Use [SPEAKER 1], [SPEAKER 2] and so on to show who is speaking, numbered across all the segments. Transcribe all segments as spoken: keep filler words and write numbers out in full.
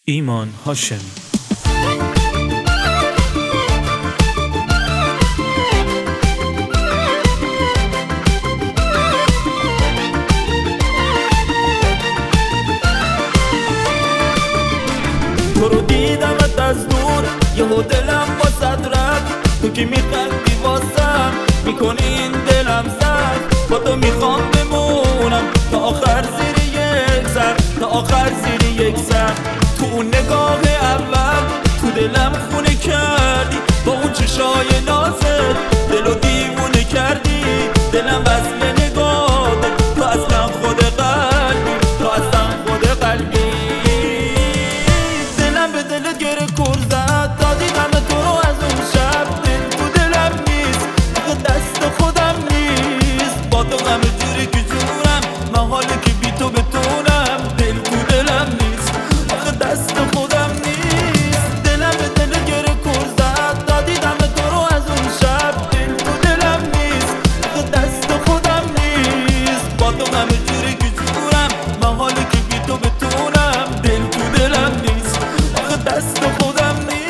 [SPEAKER 1] ایمان هاشمی.
[SPEAKER 2] تو رو دیدمت از دور، یهو دلم با صدرت، تو که میخندی واسم میکنی این دلم زد. با تو میخوام بمونم تا آخر زیر یک سر، تا آخر زیر یک سر. تو اون نگاه اول تو دلم خونه کردی، با اون چشای نازت دلو دیوونه کردی. دلم وصل نگاهت، تو اصلا خود قلبی، تو اصلا خود قلبی. دلم به دلت گره کور زد، تا دیدم تو رو از اون شب. دل تو دلم نیست، آخه دست خودم نیست. با تو همه جوری که جورم، من حالی که بی تو بتونم. دل تو دلم نیست، آخه دست خودم نیست. دلم به دلت گره کور زد، تا دیدم تو رو از اون شب. دل تو دلم نیست، آخه دست خودم نیست. با تو همه جوری که جورم، من حالی که بی تو بتونم. دل تو دلم نیست، آخه دست خودم نیست.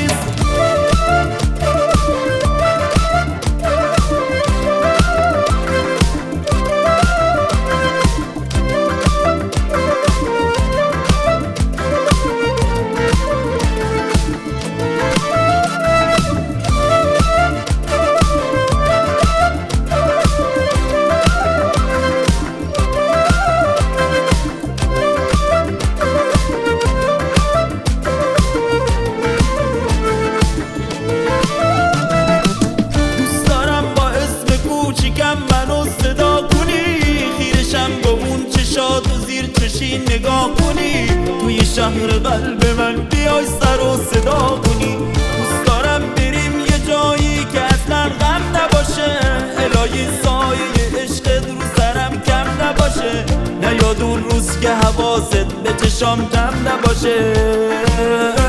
[SPEAKER 2] کوچیکم منو صدا کنی، خیرشم با اون چشات و زیر چشی نگاه کنی. توی شهر قلب من بیای سر و صدا کنی. دوست دارم بریم یه جایی که اصلا غم نباشه، الهی سایه عشقت رو سرم کم نباشه. نه یاد اون روز که حواست به چشام کم نباشه.